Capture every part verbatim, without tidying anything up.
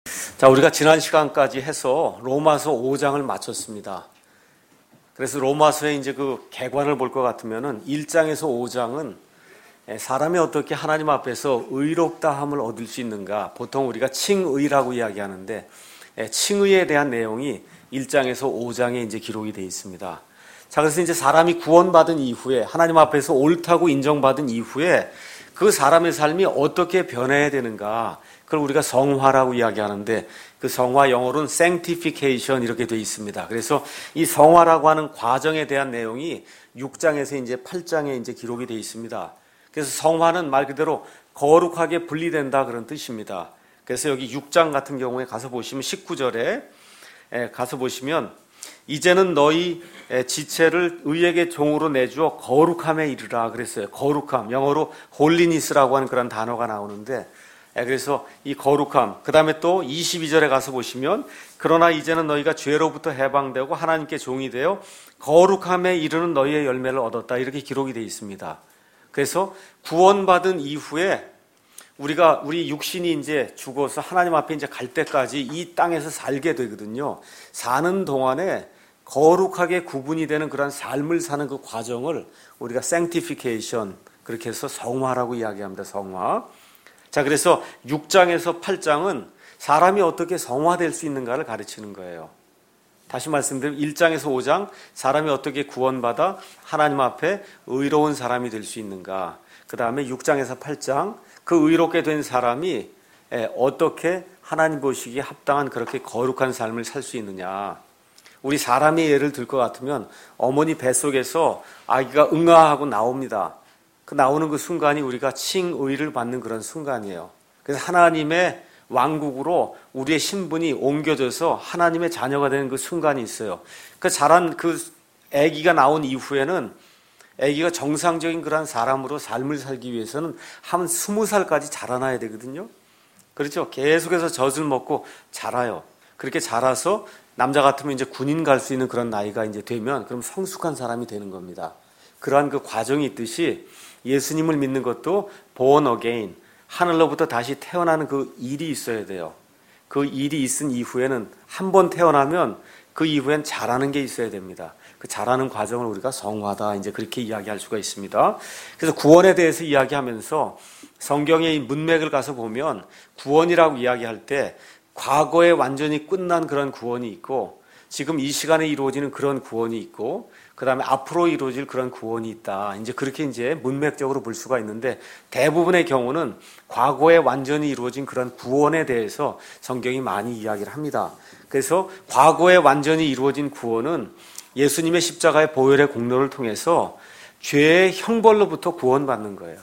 자, 우리가 지난 시간까지 해서 로마서 오 장을 마쳤습니다. 그래서 로마서의 이제 그 개관을 볼 것 같으면은 일 장에서 오 장은 사람이 어떻게 하나님 앞에서 의롭다함을 얻을 수 있는가, 보통 우리가 칭의라고 이야기하는데 칭의에 대한 내용이 일 장에서 오 장에 이제 기록이 되어 있습니다. 자, 그래서 이제 사람이 구원받은 이후에, 하나님 앞에서 옳다고 인정받은 이후에 그 사람의 삶이 어떻게 변해야 되는가, 그걸 우리가 성화라고 이야기하는데, 그 성화 영어로는 sanctification 이렇게 되어 있습니다. 그래서 이 성화라고 하는 과정에 대한 내용이 육 장에서 이제 팔 장에 이제 기록이 되어 있습니다. 그래서 성화는 말 그대로 거룩하게 분리된다 그런 뜻입니다. 그래서 여기 육 장 같은 경우에 가서 보시면 십구 절에 가서 보시면 이제는 너희 지체를 의에게 종으로 내주어 거룩함에 이르라 그랬어요. 거룩함, 영어로 holiness라고 하는 그런 단어가 나오는데, 그래서 이 거룩함, 그 다음에 또 이십이 절에 가서 보시면 그러나 이제는 너희가 죄로부터 해방되고 하나님께 종이 되어 거룩함에 이르는 너희의 열매를 얻었다, 이렇게 기록이 되어 있습니다. 그래서 구원받은 이후에 우리가, 우리 육신이 이제 죽어서 하나님 앞에 이제 갈 때까지 이 땅에서 살게 되거든요. 사는 동안에 거룩하게 구분이 되는 그런 삶을 사는 그 과정을 우리가 sanctification, 그렇게 해서 성화라고 이야기합니다. 성화. 자, 그래서 육 장에서 팔 장은 사람이 어떻게 성화될 수 있는가를 가르치는 거예요. 다시 말씀드리면 일 장에서 오 장, 사람이 어떻게 구원받아 하나님 앞에 의로운 사람이 될 수 있는가. 그 다음에 육 장에서 팔 장, 그 의롭게 된 사람이 어떻게 하나님 보시기에 합당한 그렇게 거룩한 삶을 살 수 있느냐. 우리 사람의 예를 들 것 같으면 어머니 뱃속에서 아기가 응아하고 나옵니다. 그 나오는 그 순간이 우리가 칭의를 받는 그런 순간이에요. 그래서 하나님의 왕국으로 우리의 신분이 옮겨져서 하나님의 자녀가 되는 그 순간이 있어요. 그 자란 그 아기가 나온 이후에는 아기가 정상적인 그런 사람으로 삶을 살기 위해서는 한 스무 살까지 자라나야 되거든요. 그렇죠? 계속해서 젖을 먹고 자라요. 그렇게 자라서 남자 같으면 이제 군인 갈 수 있는 그런 나이가 이제 되면 그럼 성숙한 사람이 되는 겁니다. 그러한 그 과정이 있듯이 예수님을 믿는 것도 born again, 하늘로부터 다시 태어나는 그 일이 있어야 돼요. 그 일이 있은 이후에는 한 번 태어나면 그 이후엔 자라는 게 있어야 됩니다. 그 자라는 과정을 우리가 성화다, 이제 그렇게 이야기할 수가 있습니다. 그래서 구원에 대해서 이야기하면서 성경의 이 문맥을 가서 보면 구원이라고 이야기할 때 과거에 완전히 끝난 그런 구원이 있고, 지금 이 시간에 이루어지는 그런 구원이 있고, 그 다음에 앞으로 이루어질 그런 구원이 있다. 이제 그렇게 이제 문맥적으로 볼 수가 있는데, 대부분의 경우는 과거에 완전히 이루어진 그런 구원에 대해서 성경이 많이 이야기를 합니다. 그래서 과거에 완전히 이루어진 구원은 예수님의 십자가의 보혈의 공로를 통해서 죄의 형벌로부터 구원받는 거예요.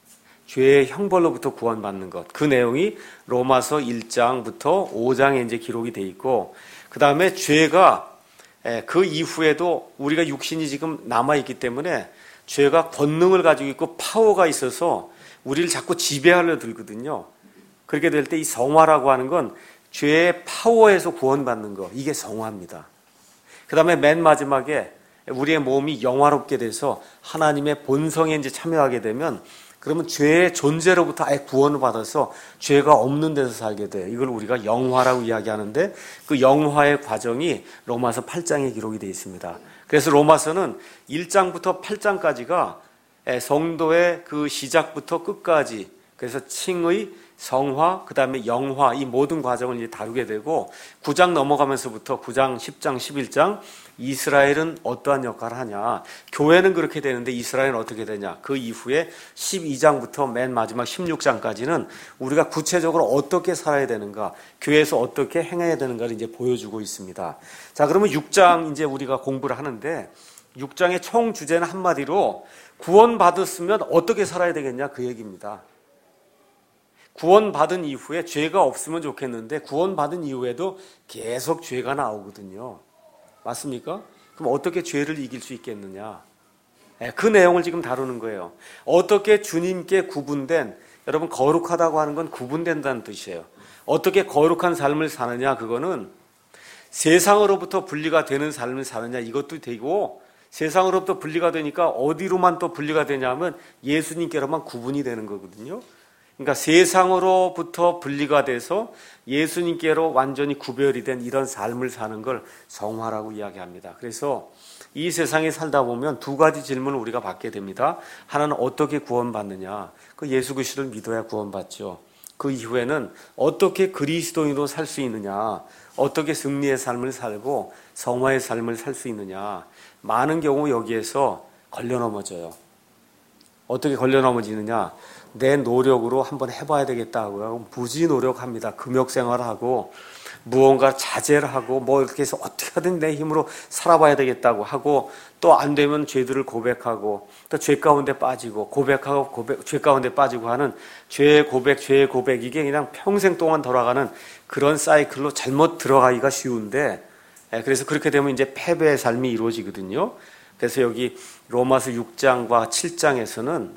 죄의 형벌로부터 구원받는 것. 그 내용이 로마서 일 장부터 오 장에 이제 기록이 돼 있고, 그 다음에 죄가 그 이후에도 우리가 육신이 지금 남아있기 때문에 죄가 권능을 가지고 있고 파워가 있어서 우리를 자꾸 지배하려 들거든요. 그렇게 될 때 이 성화라고 하는 건 죄의 파워에서 구원받는 것, 이게 성화입니다. 그 다음에 맨 마지막에 우리의 몸이 영화롭게 돼서 하나님의 본성에 이제 참여하게 되면, 그러면 죄의 존재로부터 아예 구원을 받아서 죄가 없는 데서 살게 돼요. 이걸 우리가 영화라고 이야기하는데, 그 영화의 과정이 로마서 팔 장에 기록이 되어 있습니다. 그래서 로마서는 일 장부터 팔 장까지가 성도의 그 시작부터 끝까지, 그래서 칭의, 성화, 그 다음에 영화, 이 모든 과정을 이제 다루게 되고, 구 장 넘어가면서부터 구 장, 십 장, 십일 장, 이스라엘은 어떠한 역할을 하냐, 교회는 그렇게 되는데 이스라엘은 어떻게 되냐, 그 이후에 십이 장부터 맨 마지막 십육 장까지는 우리가 구체적으로 어떻게 살아야 되는가, 교회에서 어떻게 행해야 되는가를 이제 보여주고 있습니다. 자, 그러면 육 장 이제 우리가 공부를 하는데, 육 장의 총 주제는 한마디로 구원받았으면 어떻게 살아야 되겠냐, 그 얘기입니다. 구원받은 이후에 죄가 없으면 좋겠는데 구원받은 이후에도 계속 죄가 나오거든요. 맞습니까? 그럼 어떻게 죄를 이길 수 있겠느냐? 그 내용을 지금 다루는 거예요. 어떻게 주님께 구분된, 여러분 거룩하다고 하는 건 구분된다는 뜻이에요. 어떻게 거룩한 삶을 사느냐, 그거는 세상으로부터 분리가 되는 삶을 사느냐, 이것도 되고, 세상으로부터 분리가 되니까 어디로만 또 분리가 되냐면 예수님께로만 구분이 되는 거거든요. 그러니까 세상으로부터 분리가 돼서 예수님께로 완전히 구별이 된 이런 삶을 사는 걸 성화라고 이야기합니다. 그래서 이 세상에 살다 보면 두 가지 질문을 우리가 받게 됩니다. 하나는 어떻게 구원받느냐. 그 예수 그리스도를 믿어야 구원받죠. 그 이후에는 어떻게 그리스도인으로 살 수 있느냐. 어떻게 승리의 삶을 살고 성화의 삶을 살 수 있느냐. 많은 경우 여기에서 걸려 넘어져요. 어떻게 걸려 넘어지느냐. 내 노력으로 한번 해봐야 되겠다 하고요. 무지 노력합니다. 금욕생활을 하고 무언가 자제를 하고 뭐 이렇게 해서 어떻게든 내 힘으로 살아봐야 되겠다고 하고 또 안 되면 죄들을 고백하고 또 죄 가운데 빠지고 고백하고 고백, 죄 가운데 빠지고 하는 죄의 고백, 죄의 고백 이게 그냥 평생 동안 돌아가는 그런 사이클로 잘못 들어가기가 쉬운데 그래서 그렇게 되면 이제 패배의 삶이 이루어지거든요. 그래서 여기 로마서 육 장과 칠 장에서는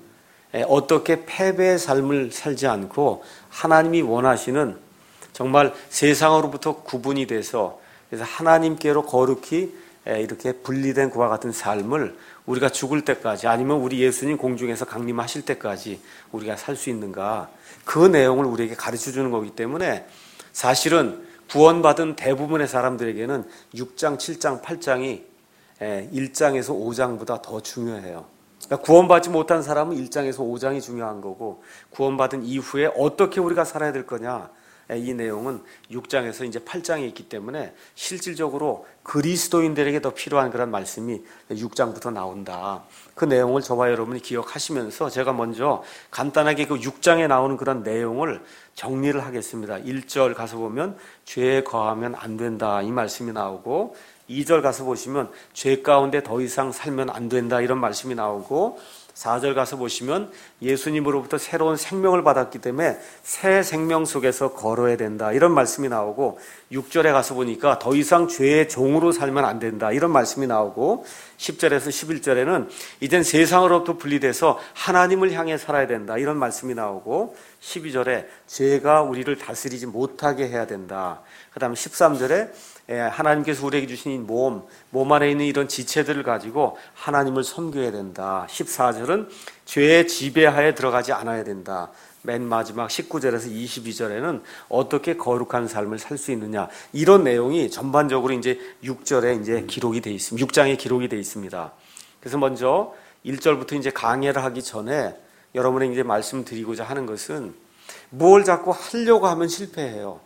어떻게 패배의 삶을 살지 않고 하나님이 원하시는 정말 세상으로부터 구분이 돼서 그래서 하나님께로 거룩히 이렇게 분리된 그와 같은 삶을 우리가 죽을 때까지 아니면 우리 예수님 공중에서 강림하실 때까지 우리가 살 수 있는가 그 내용을 우리에게 가르쳐 주는 거기 때문에 사실은 구원받은 대부분의 사람들에게는 육 장, 칠 장, 팔 장이 일 장에서 오 장보다 더 중요해요. 그러니까 구원받지 못한 사람은 일 장에서 오 장이 중요한 거고 구원받은 이후에 어떻게 우리가 살아야 될 거냐 이 내용은 육 장에서 이제 팔 장에 있기 때문에 실질적으로 그리스도인들에게 더 필요한 그런 말씀이 육 장부터 나온다. 그 내용을 저와 여러분이 기억하시면서 제가 먼저 간단하게 그 육 장에 나오는 그런 내용을 정리를 하겠습니다. 일 절 가서 보면 죄에 거하면 안 된다 이 말씀이 나오고 이 절 가서 보시면 죄 가운데 더 이상 살면 안 된다 이런 말씀이 나오고 사 절 가서 보시면 예수님으로부터 새로운 생명을 받았기 때문에 새 생명 속에서 걸어야 된다 이런 말씀이 나오고 육 절에 가서 보니까 더 이상 죄의 종으로 살면 안 된다 이런 말씀이 나오고 십 절에서 십일 절에는 이젠 세상으로부터 분리돼서 하나님을 향해 살아야 된다 이런 말씀이 나오고 십이 절에 죄가 우리를 다스리지 못하게 해야 된다. 그 다음에 십삼 절에 하나님께서 우리에게 주신 이 몸, 몸 안에 있는 이런 지체들을 가지고 하나님을 섬겨야 된다. 십사 절은 죄의 지배하에 들어가지 않아야 된다. 맨 마지막 십구 절에서 이십이 절에는 어떻게 거룩한 삶을 살 수 있느냐. 이런 내용이 전반적으로 이제 육 절에 이제 기록이 되어 있습니다. 육 장에 기록이 되어 있습니다. 그래서 먼저 일 절부터 이제 강해를 하기 전에 여러분에게 이제 말씀드리고자 하는 것은 뭘 자꾸 하려고 하면 실패해요.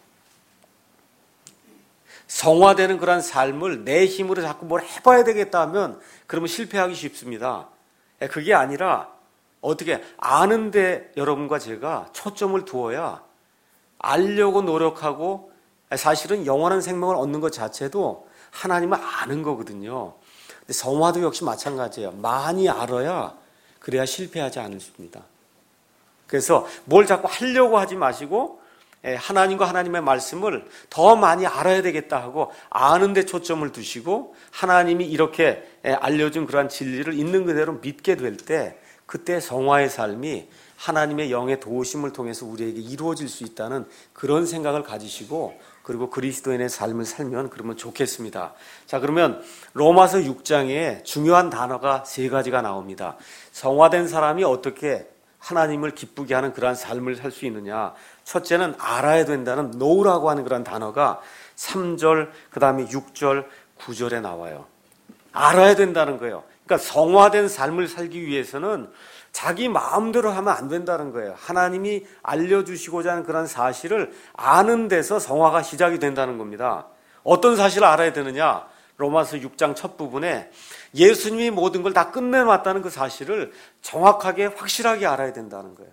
성화되는 그런 삶을 내 힘으로 자꾸 뭘 해봐야 되겠다 하면 그러면 실패하기 쉽습니다. 그게 아니라 어떻게 아는데 여러분과 제가 초점을 두어야 알려고 노력하고 사실은 영원한 생명을 얻는 것 자체도 하나님을 아는 거거든요. 근데 성화도 역시 마찬가지예요. 많이 알아야 그래야 실패하지 않습니다. 그래서 뭘 자꾸 하려고 하지 마시고 하나님과 하나님의 말씀을 더 많이 알아야 되겠다 하고 아는 데 초점을 두시고 하나님이 이렇게 알려준 그러한 진리를 있는 그대로 믿게 될 때 그때 성화의 삶이 하나님의 영의 도우심을 통해서 우리에게 이루어질 수 있다는 그런 생각을 가지시고 그리고 그리스도인의 삶을 살면 그러면 좋겠습니다. 자, 그러면 로마서 육 장에 중요한 단어가 세 가지가 나옵니다. 성화된 사람이 어떻게 하나님을 기쁘게 하는 그러한 삶을 살 수 있느냐. 첫째는 알아야 된다는 know라고 하는 그런 단어가 삼 절, 그 다음에 육 절, 구 절에 나와요. 알아야 된다는 거예요. 그러니까 성화된 삶을 살기 위해서는 자기 마음대로 하면 안 된다는 거예요. 하나님이 알려주시고자 하는 그런 사실을 아는 데서 성화가 시작이 된다는 겁니다. 어떤 사실을 알아야 되느냐? 로마서 육 장 첫 부분에 예수님이 모든 걸 다 끝내놨다는 그 사실을 정확하게 확실하게 알아야 된다는 거예요.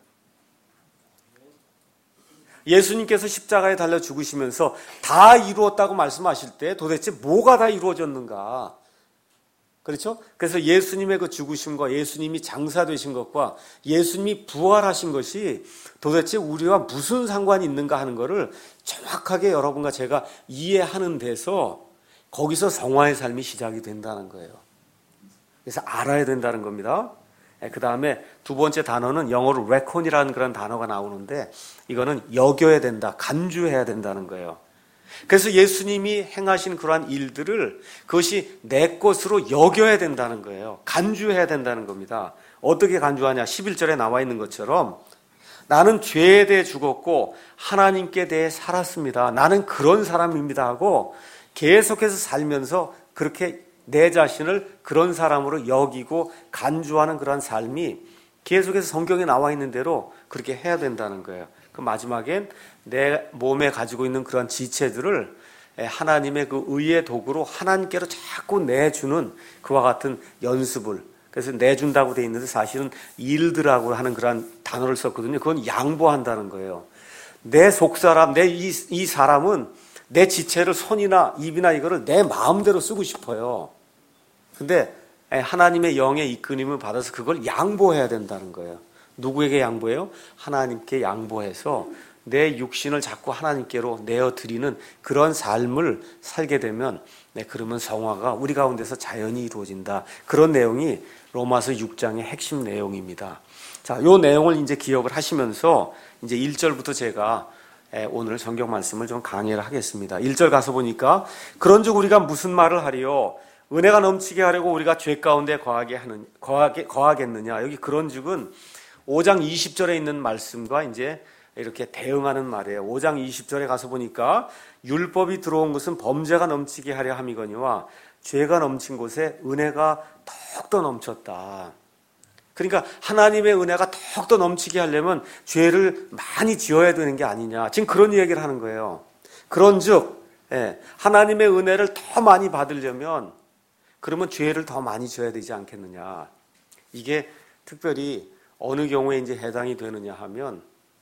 예수님께서 십자가에 달려 죽으시면서 다 이루었다고 말씀하실 때 도대체 뭐가 다 이루어졌는가? 그렇죠? 그래서 예수님의 그 죽으심과 예수님이 장사되신 것과 예수님이 부활하신 것이 도대체 우리와 무슨 상관이 있는가 하는 것을 정확하게 여러분과 제가 이해하는 데서 거기서 성화의 삶이 시작이 된다는 거예요. 그래서 알아야 된다는 겁니다. 그 다음에 두 번째 단어는 영어로 reckon이라는 그런 단어가 나오는데 이거는 여겨야 된다, 간주해야 된다는 거예요. 그래서 예수님이 행하신 그러한 일들을 그것이 내 것으로 여겨야 된다는 거예요. 간주해야 된다는 겁니다. 어떻게 간주하냐? 십일 절에 나와 있는 것처럼 나는 죄에 대해 죽었고 하나님께 대해 살았습니다. 나는 그런 사람입니다 하고 계속해서 살면서 그렇게 내 자신을 그런 사람으로 여기고 간주하는 그런 삶이 계속해서 성경에 나와 있는 대로 그렇게 해야 된다는 거예요. 그 마지막엔 내 몸에 가지고 있는 그런 지체들을 하나님의 그 의의 도구로 하나님께로 자꾸 내주는 그와 같은 연습을, 그래서 내준다고 돼 있는데 사실은 일드라고 하는 그런 단어를 썼거든요. 그건 양보한다는 거예요. 내 속사람, 내 이 이 사람은 내 지체를 손이나 입이나 이거를 내 마음대로 쓰고 싶어요. 근데 하나님의 영의 이끌림을 받아서 그걸 양보해야 된다는 거예요. 누구에게 양보해요? 하나님께 양보해서 내 육신을 자꾸 하나님께로 내어드리는 그런 삶을 살게 되면, 네, 그러면 성화가 우리 가운데서 자연히 이루어진다. 그런 내용이 로마서 육 장의 핵심 내용입니다. 자, 요 내용을 이제 기억을 하시면서 이제 일 절부터 제가 오늘 성경 말씀을 좀 강의를 하겠습니다. 일 절 가서 보니까 그런즉 우리가 무슨 말을 하리요? 은혜가 넘치게 하려고 우리가 죄 가운데 거하게 하는 거하게 거하겠느냐? 여기 그런즉은 오 장 이십 절에 있는 말씀과 이제 이렇게 대응하는 말이에요. 오 장 이십 절에 가서 보니까 율법이 들어온 것은 범죄가 넘치게 하려 함이거니와 죄가 넘친 곳에 은혜가 더욱더 넘쳤다. 그러니까 하나님의 은혜가 더욱더 넘치게 하려면 죄를 많이 지어야 되는 게 아니냐. 지금 그런 얘기를 하는 거예요. 그런즉 예, 하나님의 은혜를 더 많이 받으려면 그러면 죄를 더 많이 지어야 되지 않겠느냐. 이게 특별히 어느 경우에 이제 해당이 되느냐 하면,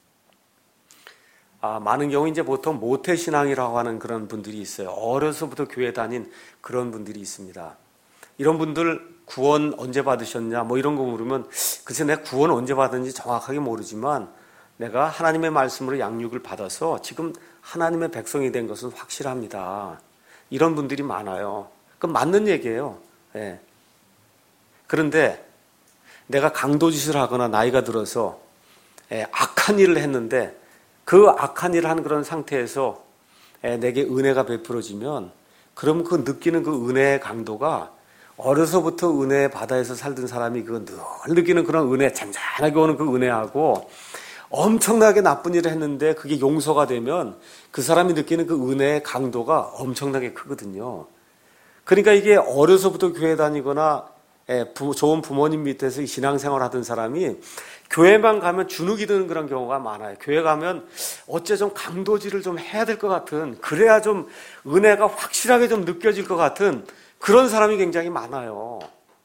아, 많은 경우 이제 보통 모태신앙이라고 하는 그런 분들이 있어요. 어려서부터 교회 다닌 그런 분들이 있습니다. 이런 분들 구원 언제 받으셨냐 뭐 이런 거 물으면 글쎄 내가 구원 언제 받았는지 정확하게 모르지만 내가 하나님의 말씀으로 양육을 받아서 지금 하나님의 백성이 된 것은 확실합니다. 이런 분들이 많아요. 그건 맞는 얘기예요. 예. 그런데 내가 강도짓을 하거나 나이가 들어서 예, 악한 일을 했는데 그 악한 일을 한 그런 상태에서 예, 내게 은혜가 베풀어지면 그럼 그 느끼는 그 은혜의 강도가 어려서부터 은혜의 바다에서 살던 사람이 그 늘 느끼는 그런 은혜, 잔잔하게 오는 그 은혜하고 엄청나게 나쁜 일을 했는데 그게 용서가 되면 그 사람이 느끼는 그 은혜의 강도가 엄청나게 크거든요. 그러니까 이게 어려서부터 교회 다니거나 부, 좋은 부모님 밑에서 신앙생활 하던 사람이 교회만 가면 주눅이 드는 그런 경우가 많아요. 교회 가면 어째 좀 강도질을 좀 해야 될 것 같은, 그래야 좀 은혜가 확실하게 좀 느껴질 것 같은 그런 사람이 굉장히 많아요.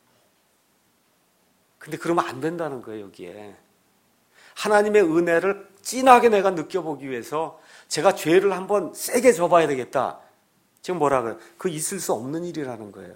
근데 그러면 안 된다는 거예요, 여기에. 하나님의 은혜를 진하게 내가 느껴보기 위해서 제가 죄를 한번 세게 져봐야 되겠다. 지금 뭐라 그래요? 그 있을 수 없는 일이라는 거예요.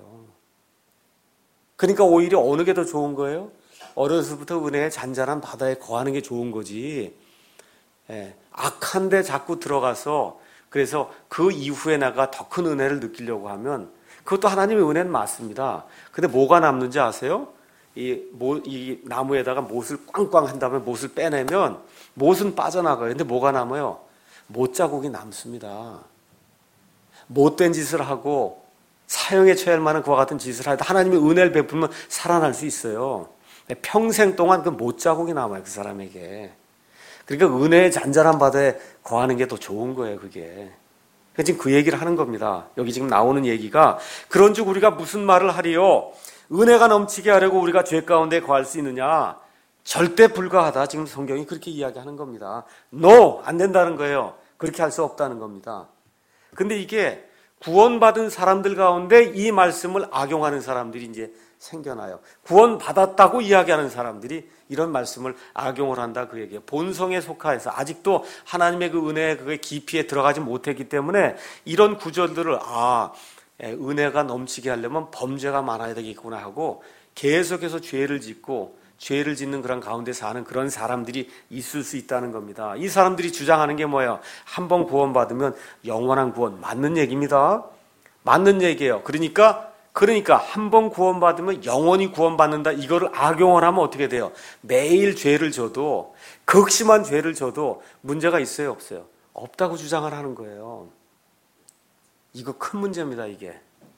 그러니까 오히려 어느 게 더 좋은 거예요? 어려서부터 은혜의 잔잔한 바다에 거하는 게 좋은 거지. 예, 악한 데 자꾸 들어가서 그래서 그 이후에 내가 더 큰 은혜를 느끼려고 하면 그것도 하나님의 은혜는 맞습니다. 근데 뭐가 남는지 아세요? 이, 모, 이 나무에다가 못을 꽝꽝 한 다음에 못을 빼내면 못은 빠져나가요. 근데 뭐가 남아요? 못 자국이 남습니다. 못된 짓을 하고 사형에 처할 만한 그와 같은 짓을 하다 하나님의 은혜를 베풀면 살아날 수 있어요. 평생 동안 그 못 자국이 남아요, 그 사람에게. 그러니까 은혜의 잔잔한 바다에 거하는 게 더 좋은 거예요, 그게. 지금 그 얘기를 하는 겁니다. 여기 지금 나오는 얘기가 그런즉 우리가 무슨 말을 하리요? 은혜가 넘치게 하려고 우리가 죄 가운데 거할 수 있느냐? 절대 불가하다. 지금 성경이 그렇게 이야기하는 겁니다. No! 안 된다는 거예요. 그렇게 할 수 없다는 겁니다. 근데 이게 구원받은 사람들 가운데 이 말씀을 악용하는 사람들이 이제 생겨나요. 구원받았다고 이야기하는 사람들이 이런 말씀을 악용을 한다 그 얘기예요. 본성에 속하여서 아직도 하나님의 그 은혜의 그 깊이에 들어가지 못했기 때문에 이런 구절들을 아, 은혜가 넘치게 하려면 범죄가 많아야 되겠구나 하고 계속해서 죄를 짓고 죄를 짓는 그런 가운데 사는 그런 사람들이 있을 수 있다는 겁니다. 이 사람들이 주장하는 게 뭐예요? 한 번 구원받으면 영원한 구원. 맞는 얘기입니다. 맞는 얘기예요. 그러니까 그러니까 한 번 구원받으면 영원히 구원받는다. 이거를 악용을 하면 어떻게 돼요? 매일 죄를 져도 극심한 죄를 져도 문제가 있어요, 없어요? 없다고 주장을 하는 거예요. 이거 큰 문제입니다, 이게.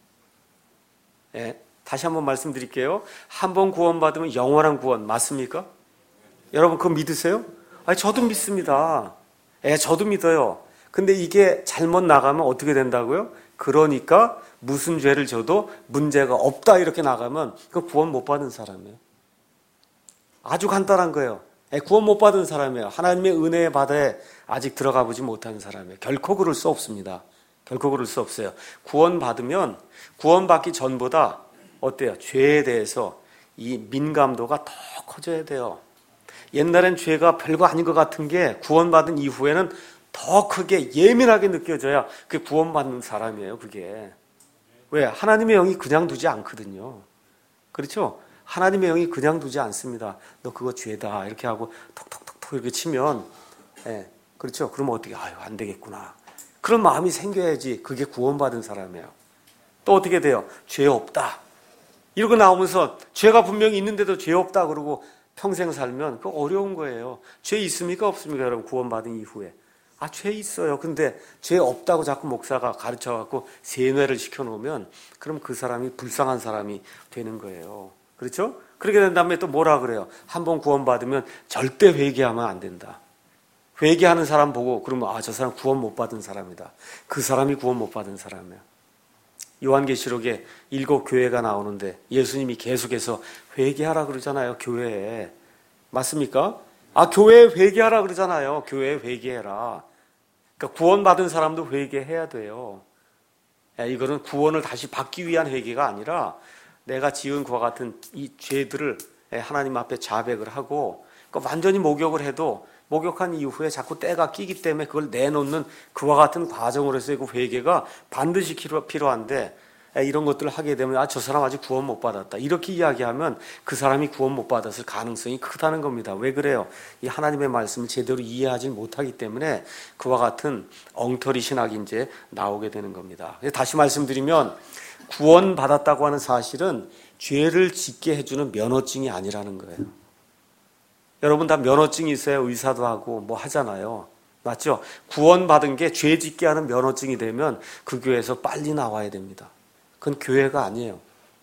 예, 다시 한번 말씀드릴게요. 한 번 구원받으면 영원한 구원 맞습니까? 여러분 그거 믿으세요? 아니, 저도 믿습니다. 예, 저도 믿어요. 근데 이게 잘못 나가면 어떻게 된다고요? 그러니까 무슨 죄를 져도 문제가 없다 이렇게 나가면 그 구원 못 받은 사람이에요. 아주 간단한 거예요. 예, 구원 못 받은 사람이에요. 하나님의 은혜의 바다에 아직 들어가 보지 못한 사람이에요. 결코 그럴 수 없습니다. 결코 그럴 수 없어요. 구원 받으면 구원 받기 전보다 어때요? 죄에 대해서 이 민감도가 더 커져야 돼요. 옛날엔 죄가 별거 아닌 것 같은 게 구원받은 이후에는 더 크게 예민하게 느껴져야 그게 구원받는 사람이에요. 그게 왜? 하나님의 영이 그냥 두지 않거든요. 그렇죠? 하나님의 영이 그냥 두지 않습니다. 너 그거 죄다 이렇게 하고 톡톡톡톡 이렇게 치면, 예, 그렇죠? 그러면 어떻게? 아유, 안 되겠구나. 그런 마음이 생겨야지 그게 구원받은 사람이에요. 또 어떻게 돼요? 죄 없다 이러고 나오면서 죄가 분명히 있는데도 죄 없다 그러고 평생 살면 그거 어려운 거예요. 죄 있습니까? 없습니까? 여러분, 구원받은 이후에. 아, 죄 있어요. 근데 죄 없다고 자꾸 목사가 가르쳐갖고 세뇌를 시켜놓으면 그럼 그 사람이 불쌍한 사람이 되는 거예요. 그렇죠? 그렇게 된 다음에 또 뭐라 그래요? 한번 구원받으면 절대 회개하면 안 된다. 회개하는 사람 보고 그러면 아, 저 사람 구원 못 받은 사람이다. 그 사람이 구원 못 받은 사람이에요. 요한계시록에 일곱 교회가 나오는데 예수님이 계속해서 회개하라 그러잖아요. 교회에. 맞습니까? 아, 교회에 회개하라 그러잖아요. 교회에 회개해라. 그러니까 구원받은 사람도 회개해야 돼요. 이거는 구원을 다시 받기 위한 회개가 아니라 내가 지은 그와 같은 이 죄들을 하나님 앞에 자백을 하고 그러니까 완전히 목욕을 해도 목욕한 이후에 자꾸 때가 끼기 때문에 그걸 내놓는 그와 같은 과정으로서의 그 회개가 반드시 필요한데 이런 것들을 하게 되면 아, 저 사람 아직 구원 못 받았다 이렇게 이야기하면 그 사람이 구원 못 받았을 가능성이 크다는 겁니다. 왜 그래요? 이 하나님의 말씀을 제대로 이해하지 못하기 때문에 그와 같은 엉터리 신학이 이제 나오게 되는 겁니다. 다시 말씀드리면 구원 받았다고 하는 사실은 죄를 짓게 해주는 면허증이 아니라는 거예요. 여러분 다 면허증이 있어야 의사도 하고 뭐 하잖아요. 맞죠? 구원받은 게 죄 짓게 하는 면허증이 되면 그 교회에서 빨리 나와야 됩니다. 그건 교회가 아니에요.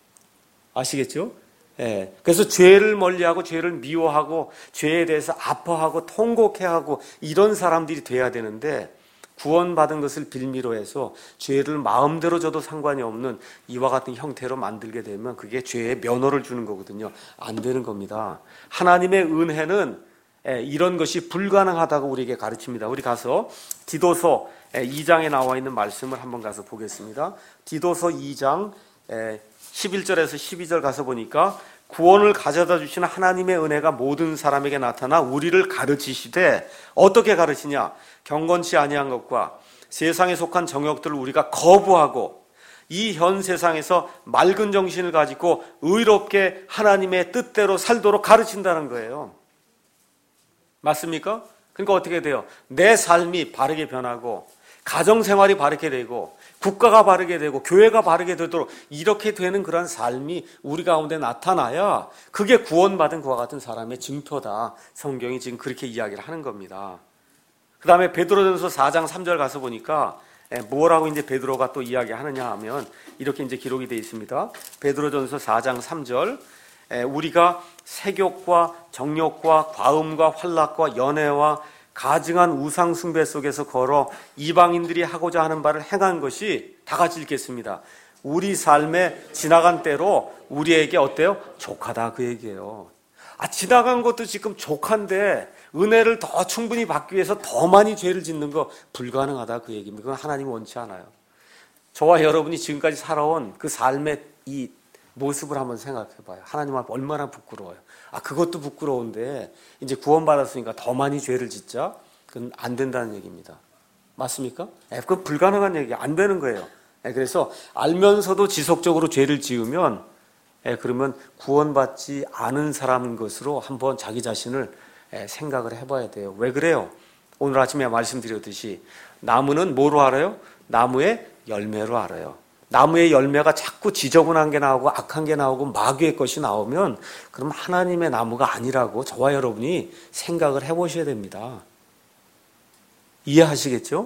아시겠죠? 예. 그래서 죄를 멀리하고 죄를 미워하고 죄에 대해서 아파하고 통곡해하고 이런 사람들이 돼야 되는데 구원받은 것을 빌미로 해서 죄를 마음대로 져도 상관이 없는 이와 같은 형태로 만들게 되면 그게 죄의 면허를 주는 거거든요. 안 되는 겁니다. 하나님의 은혜는 이런 것이 불가능하다고 우리에게 가르칩니다. 우리 가서 디도서 이 장에 나와 있는 말씀을 한번 가서 보겠습니다. 디도서 이 장 십일 절에서 십이 절 가서 보니까 구원을 가져다 주시는 하나님의 은혜가 모든 사람에게 나타나 우리를 가르치시되 어떻게 가르치냐? 경건치 아니한 것과 세상에 속한 정욕들을 우리가 거부하고 이 현 세상에서 맑은 정신을 가지고 의롭게 하나님의 뜻대로 살도록 가르친다는 거예요. 맞습니까? 그러니까 어떻게 돼요? 내 삶이 바르게 변하고 가정생활이 바르게 되고 국가가 바르게 되고 교회가 바르게 되도록 이렇게 되는 그런 삶이 우리 가운데 나타나야 그게 구원받은 그와 같은 사람의 증표다. 성경이 지금 그렇게 이야기를 하는 겁니다. 그 다음에 베드로전서 사 장 삼 절 가서 보니까 뭐라고 이제 베드로가 또 이야기하느냐 하면 이렇게 이제 기록이 되어 있습니다. 베드로전서 사 장 삼 절 우리가 세욕과 정욕과 과음과 환락과 연애와 가증한 우상 숭배 속에서 걸어 이방인들이 하고자 하는 바를 행한 것이 다 같이 읽겠습니다. 우리 삶에 지나간 때로 우리에게 어때요? 족하다 그 얘기예요. 아, 지나간 것도 지금 족한데 은혜를 더 충분히 받기 위해서 더 많이 죄를 짓는 거 불가능하다 그 얘기입니다. 그건 하나님이 원치 않아요. 저와 여러분이 지금까지 살아온 그 삶의 이 모습을 한번 생각해 봐요. 하나님 앞에 얼마나 부끄러워요. 아, 그것도 부끄러운데 이제 구원받았으니까 더 많이 죄를 짓자? 그건 안 된다는 얘기입니다. 맞습니까? 예, 그건 불가능한 얘기, 안 되는 거예요. 예, 그래서 알면서도 지속적으로 죄를 지으면 예, 그러면 구원받지 않은 사람인 것으로 한번 자기 자신을 예, 생각을 해봐야 돼요. 왜 그래요? 오늘 아침에 말씀드렸듯이 나무는 뭐로 알아요? 나무의 열매로 알아요. 나무의 열매가 자꾸 지저분한 게 나오고 악한 게 나오고 마귀의 것이 나오면 그럼 하나님의 나무가 아니라고 저와 여러분이 생각을 해보셔야 됩니다. 이해하시겠죠?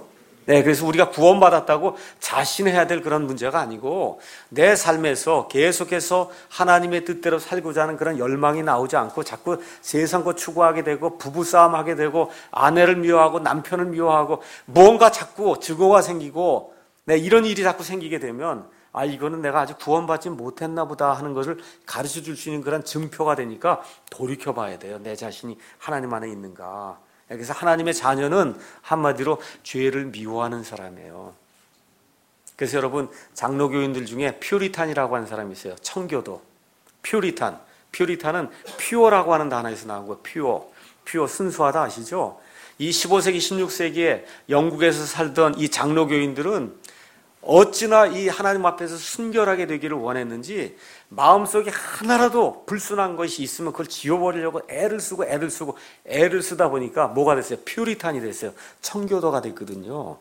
네, 그래서 우리가 구원받았다고 자신해야 될 그런 문제가 아니고 내 삶에서 계속해서 하나님의 뜻대로 살고자 하는 그런 열망이 나오지 않고 자꾸 세상 것 추구하게 되고 부부싸움 하게 되고 아내를 미워하고 남편을 미워하고 뭔가 자꾸 증오가 생기고 네, 이런 일이 자꾸 생기게 되면 아, 이거는 내가 아직 구원받지 못했나 보다 하는 것을 가르쳐 줄 수 있는 그런 증표가 되니까 돌이켜 봐야 돼요. 내 자신이 하나님 안에 있는가. 그래서 하나님의 자녀는 한마디로 죄를 미워하는 사람이에요. 그래서 여러분 장로교인들 중에 퓨리탄이라고 하는 사람이 있어요. 청교도. 퓨리탄. 퓨리탄은 퓨어라고 하는 단어에서 나온 거예요. 퓨어. 퓨어 순수하다 아시죠? 이 십오 세기, 십육 세기에 영국에서 살던 이 장로교인들은 어찌나 이 하나님 앞에서 순결하게 되기를 원했는지 마음속에 하나라도 불순한 것이 있으면 그걸 지워버리려고 애를 쓰고 애를 쓰고 애를 쓰다 보니까 뭐가 됐어요? 퓨리탄이 됐어요. 청교도가 됐거든요.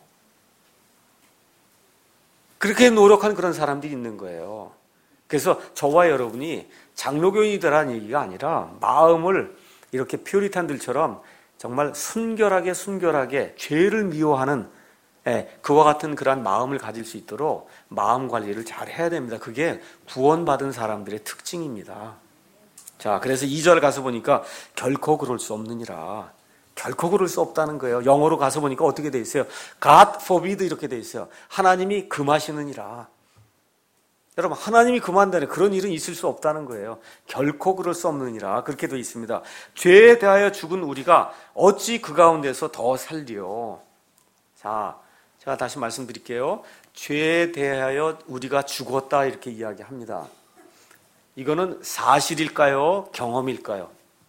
그렇게 노력한 그런 사람들이 있는 거예요. 그래서 저와 여러분이 장로교인이더라는 얘기가 아니라 마음을 이렇게 퓨리탄들처럼 정말 순결하게 순결하게 죄를 미워하는 예, 그와 같은 그러한 마음을 가질 수 있도록 마음 관리를 잘 해야 됩니다. 그게 구원받은 사람들의 특징입니다. 자, 그래서 이 절 가서 보니까 결코 그럴 수 없느니라. 결코 그럴 수 없다는 거예요. 영어로 가서 보니까 어떻게 돼 있어요? God forbid 이렇게 돼 있어요. 하나님이 금하시느니라. 여러분, 하나님이 금한다는 그런 일은 있을 수 없다는 거예요. 결코 그럴 수 없느니라. 그렇게 돼 있습니다. 죄에 대하여 죽은 우리가 어찌 그 가운데서 더 살리요. 자, 제가 다시 말씀드릴게요. 죄에 대하여 우리가 죽었다 이렇게 이야기합니다. 이거는 사실일까요? 경험일까요?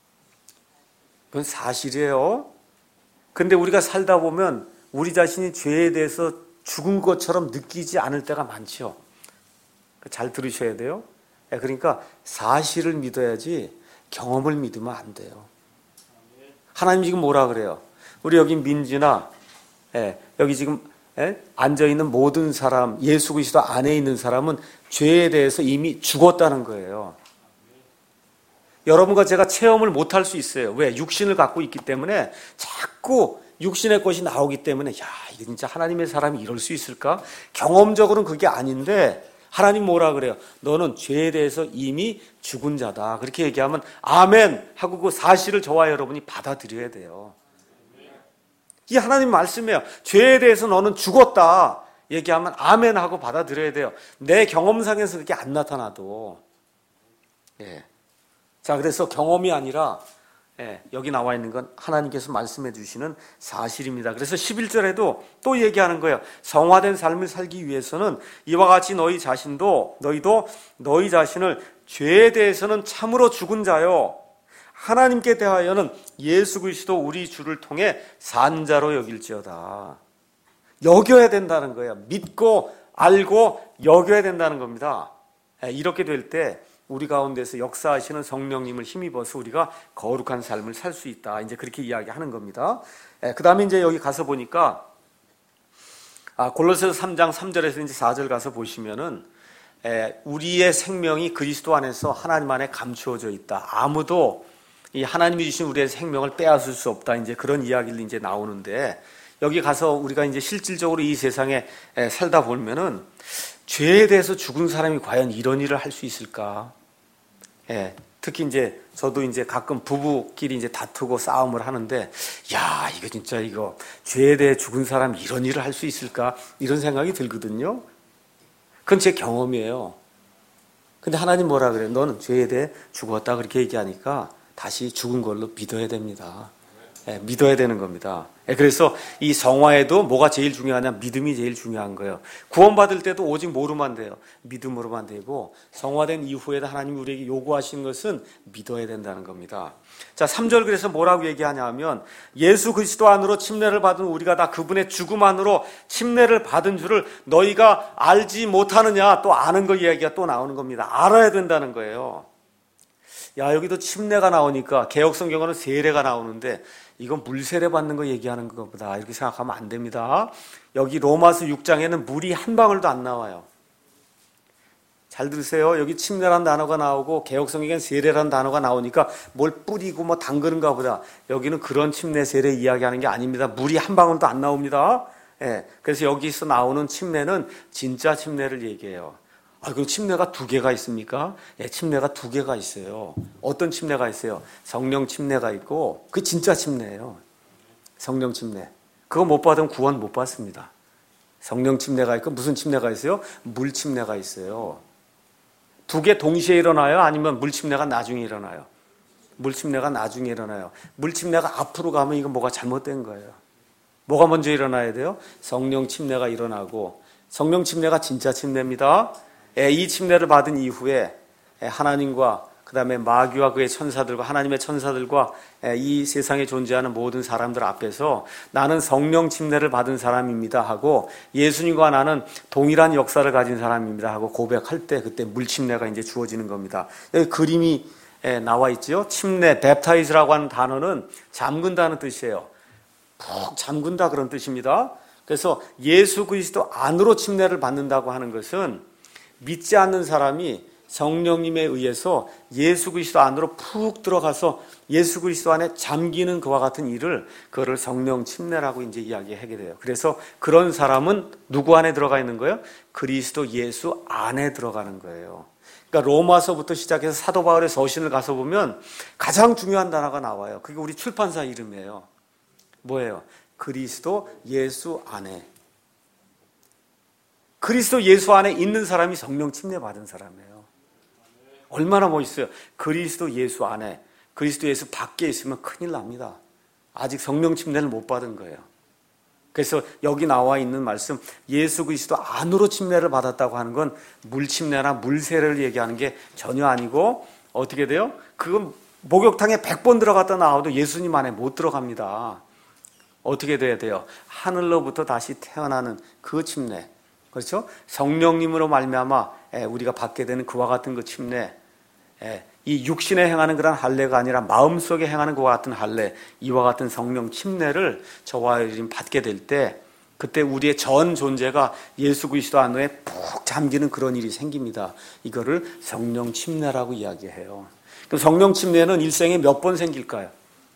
그건 사실이에요. 근데 우리가 살다 보면 우리 자신이 죄에 대해서 죽은 것처럼 느끼지 않을 때가 많죠. 잘 들으셔야 돼요. 그러니까 사실을 믿어야지 경험을 믿으면 안 돼요. 하나님 지금 뭐라 그래요? 우리 여기 민지나 예, 여기 지금 예? 앉아있는 모든 사람, 예수 그리스도 안에 있는 사람은 죄에 대해서 이미 죽었다는 거예요. 여러분과 제가 체험을 못할 수 있어요. 왜? 육신을 갖고 있기 때문에 자꾸 육신의 것이 나오기 때문에 야, 이게 진짜 하나님의 사람이 이럴 수 있을까? 경험적으로는 그게 아닌데 하나님 뭐라 그래요? 너는 죄에 대해서 이미 죽은 자다. 그렇게 얘기하면 아멘 하고 그 사실을 저와 여러분이 받아들여야 돼요. 이 하나님 말씀이에요. 죄에 대해서 너는 죽었다 얘기하면 아멘 하고 받아들여야 돼요. 내 경험상에서 그게 안 나타나도. 예. 자, 그래서 경험이 아니라 예, 여기 나와 있는 건 하나님께서 말씀해 주시는 사실입니다. 그래서 십일 절에도 또 얘기하는 거예요. 성화된 삶을 살기 위해서는 이와 같이 너희 자신도 너희도 너희 자신을 죄에 대해서는 참으로 죽은 자요 하나님께 대하여는 예수 그리스도 우리 주를 통해 산 자로 여길지어다. 여겨야 된다는 거예요. 믿고 알고 여겨야 된다는 겁니다. 이렇게 될 때 우리 가운데서 역사하시는 성령님을 힘입어서 우리가 거룩한 삶을 살 수 있다. 이제 그렇게 이야기하는 겁니다. 그 다음에 이제 여기 가서 보니까 아, 골로새서 삼 장 삼 절에서 이제 사 절 가서 보시면은 우리의 생명이 그리스도 안에서 하나님 안에 감추어져 있다. 아무도 이 하나님이 주신 우리의 생명을 빼앗을 수 없다. 이제 그런 이야기를 이제 나오는데 여기 가서 우리가 이제 실질적으로 이 세상에 살다 보면은 죄에 대해서 죽은 사람이 과연 이런 일을 할 수 있을까? 예, 특히 이제 저도 이제 가끔 부부끼리 이제 다투고 싸움을 하는데, 야, 이거 진짜 이거 죄에 대해 죽은 사람이 이런 일을 할 수 있을까? 이런 생각이 들거든요. 그건 제 경험이에요. 근데 하나님 뭐라 그래요? 너는 죄에 대해 죽었다 그렇게 얘기하니까 다시 죽은 걸로 믿어야 됩니다. 예, 믿어야 되는 겁니다. 예, 그래서 이 성화에도 뭐가 제일 중요하냐? 믿음이 제일 중요한 거예요. 구원받을 때도 오직 뭐로만 돼요? 믿음으로만 되고 성화된 이후에도 하나님이 우리에게 요구하시는 것은 믿어야 된다는 겁니다. 자, 삼 절 그래서 뭐라고 얘기하냐 하면 예수 그리스도 안으로 침례를 받은 우리가 다 그분의 죽음 안으로 침례를 받은 줄을 너희가 알지 못하느냐? 또 아는 거 이야기가 또 나오는 겁니다. 알아야 된다는 거예요. 야, 여기도 침례가 나오니까 개역성경에는 세례가 나오는데 이건 물세례 받는 거 얘기하는 것보다 이렇게 생각하면 안 됩니다. 여기 로마서 육 장에는 물이 한 방울도 안 나와요. 잘 들으세요. 여기 침례란 단어가 나오고 개역성경엔 세례란 단어가 나오니까 뭘 뿌리고 뭐 담그는가 보다. 여기는 그런 침례 세례 이야기하는 게 아닙니다. 물이 한 방울도 안 나옵니다. 예, 그래서 여기서 나오는 침례는 진짜 침례를 얘기해요. 아, 그 침례가 두 개가 있습니까? 예, 침례가 두 개가 있어요. 어떤 침례가 있어요? 성령 침례가 있고, 그 진짜 침례예요. 성령 침례. 그거 못 받으면 구원 못 받습니다. 성령 침례가 있고, 무슨 침례가 있어요? 물 침례가 있어요. 두 개 동시에 일어나요? 아니면 물 침례가 나중에 일어나요? 물 침례가 나중에 일어나요. 물 침례가 앞으로 가면 이거 뭐가 잘못된 거예요. 뭐가 먼저 일어나야 돼요? 성령 침례가 일어나고, 성령 침례가 진짜 침례입니다. 이 침례를 받은 이후에 하나님과 그 다음에 마귀와 그의 천사들과 하나님의 천사들과 이 세상에 존재하는 모든 사람들 앞에서 나는 성령 침례를 받은 사람입니다 하고 예수님과 나는 동일한 역사를 가진 사람입니다 하고 고백할 때 그때 물 침례가 이제 주어지는 겁니다. 여기 그림이 나와 있죠. 침례, 랩타이즈라고 하는 단어는 잠근다는 뜻이에요. 푹 잠근다 그런 뜻입니다. 그래서 예수 그리스도 안으로 침례를 받는다고 하는 것은 믿지 않는 사람이 성령님에 의해서 예수 그리스도 안으로 푹 들어가서 예수 그리스도 안에 잠기는 그와 같은 일을 그거를 성령 침례라고 이제 이야기하게 돼요. 그래서 그런 사람은 누구 안에 들어가 있는 거예요? 그리스도 예수 안에 들어가는 거예요. 그러니까 로마서부터 시작해서 사도 바울의 서신을 가서 보면 가장 중요한 단어가 나와요. 그게 우리 출판사 이름이에요. 뭐예요? 그리스도 예수 안에. 그리스도 예수 안에 있는 사람이 성령 침례 받은 사람이에요. 얼마나 멋있어요. 그리스도 예수 안에, 그리스도 예수 밖에 있으면 큰일 납니다. 아직 성령 침례를 못 받은 거예요. 그래서 여기 나와 있는 말씀, 예수 그리스도 안으로 침례를 받았다고 하는 건 물 침례나 물 세례를 얘기하는 게 전혀 아니고 어떻게 돼요? 그건 목욕탕에 백 번 들어갔다 나와도 예수님 안에 못 들어갑니다. 어떻게 돼야 돼요? 하늘로부터 다시 태어나는 그 침례. 그렇죠? 성령님으로 말미암아 우리가 받게 되는 그와 같은 그 침례, 이 육신에 행하는 그런 할례가 아니라 마음속에 행하는 그와 같은 할례, 이와 같은 성령 침례를 저와 여러분이 받게 될 때 그때 우리의 전 존재가 예수 그리스도 안에 푹 잠기는 그런 일이 생깁니다. 이거를 성령 침례라고 이야기해요. 그럼 성령 침례는 일생에 몇 번 생길까요?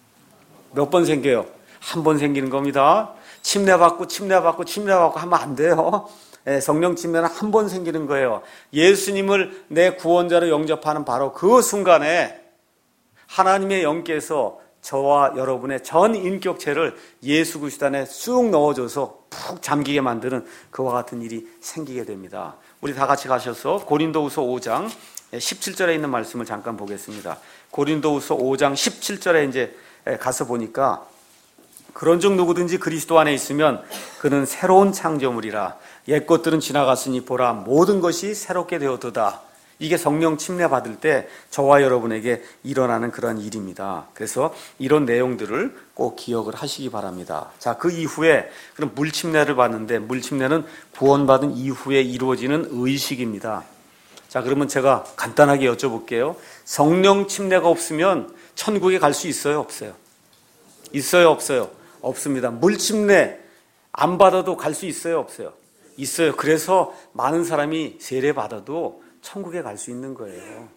몇 번 생겨요? 한 번 생기는 겁니다. 침례받고 침례받고 침례받고 하면 안 돼요. 성령 침례는 한 번 생기는 거예요. 예수님을 내 구원자로 영접하는 바로 그 순간에 하나님의 영께서 저와 여러분의 전 인격체를 예수 그리스도 안에 쑥 넣어줘서 푹 잠기게 만드는 그와 같은 일이 생기게 됩니다. 우리 다 같이 가셔서 고린도후서 오 장 십칠 절에 있는 말씀을 잠깐 보겠습니다. 고린도후서 오 장 십칠 절에 이제 가서 보니까 그런즉 누구든지 그리스도 안에 있으면 그는 새로운 창조물이라. 옛 것들은 지나갔으니 보라 모든 것이 새롭게 되었도다. 이게 성령 침례 받을 때 저와 여러분에게 일어나는 그런 일입니다. 그래서 이런 내용들을 꼭 기억을 하시기 바랍니다. 자, 그 이후에 그럼 물 침례를 받는데 물 침례는 구원받은 이후에 이루어지는 의식입니다. 자, 그러면 제가 간단하게 여쭤볼게요. 성령 침례가 없으면 천국에 갈 수 있어요, 없어요? 있어요, 없어요? 없습니다. 물 침례 안 받아도 갈 수 있어요, 없어요? 있어요. 그래서 많은 사람이 세례 받아도 천국에 갈 수 있는 거예요.